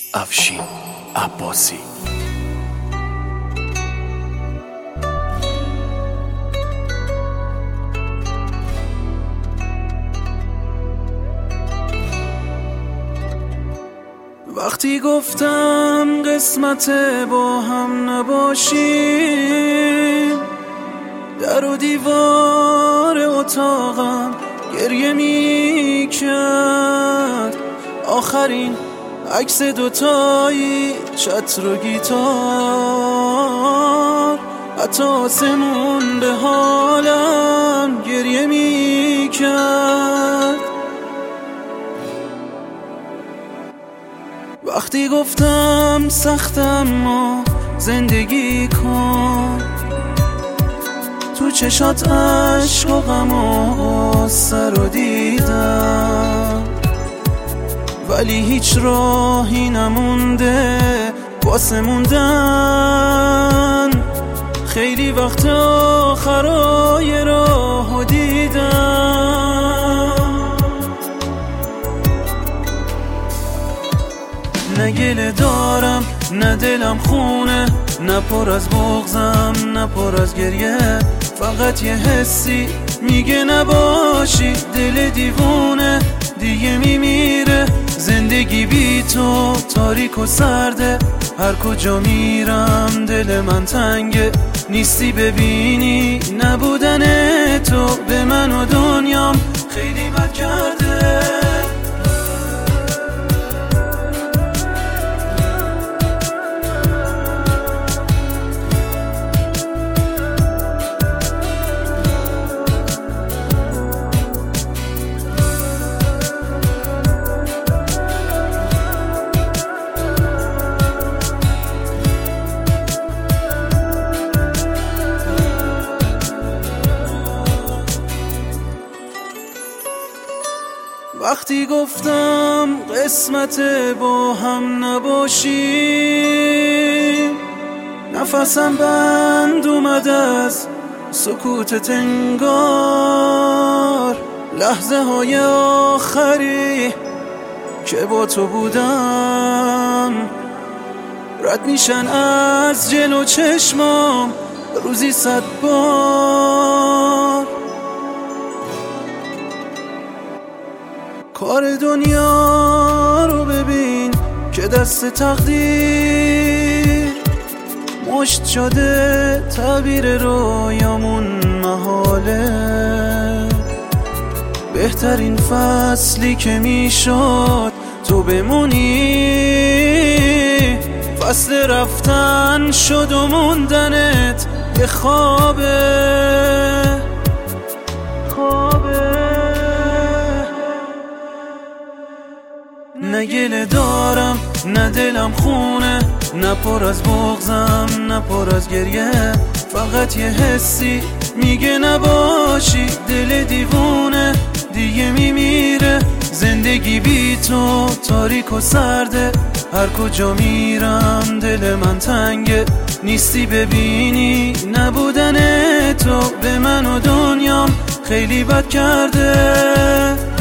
افشین عباسی. وقتی گفتم قسمت با هم نباشیم، در و دیوار اتاقم گریه می کرد. آخرین عکس دوتایی، چتر و گیتار، حتی آسمون به حالم گریه می کرد. وقتی گفتم سختم ما زندگی کن، تو چشات عشق و غم و غصه رو دیدم، ولی هیچ راهی نمونده واسه موندن. خیلی وقت آخرای راهو دیدم، نه گله دارم نه دلم خونه، نه پر از بغضم نه پر از گریه. فقط یه حسی میگه نباشی، دل دیوونه دیگه میمیره. زندگی بی تو تاریک و سرده، هر کجا میرم دل من تنگه. نیستی ببینی نبودن تو به من و دنیام خیلی بد کرده. وقتی گفتم قسمت با هم نباشیم، نفسم بند اومد از سکوتت انگار. لحظه های آخری که با تو بودم رد میشن از جلو چشمام روزی 100 بار. کار دنیا رو ببین که دست تقدیر مشت شده، تعبیر رویامون محاله. بهترین فصلی که میشد تو بمونی، فصل رفتن شد و موندنت یه خوابه. نه گله دارم نه دلم خونه، نه پر از بغضم نه پر از گریه. فقط یه حسی میگه نباشی، دل دیوونه دیگه میمیره. زندگی بی تو تاریک و سرده، هر کجا میرم دل من تنگه. نیستی ببینی نبودن تو به من و دنیام خیلی بد کرده.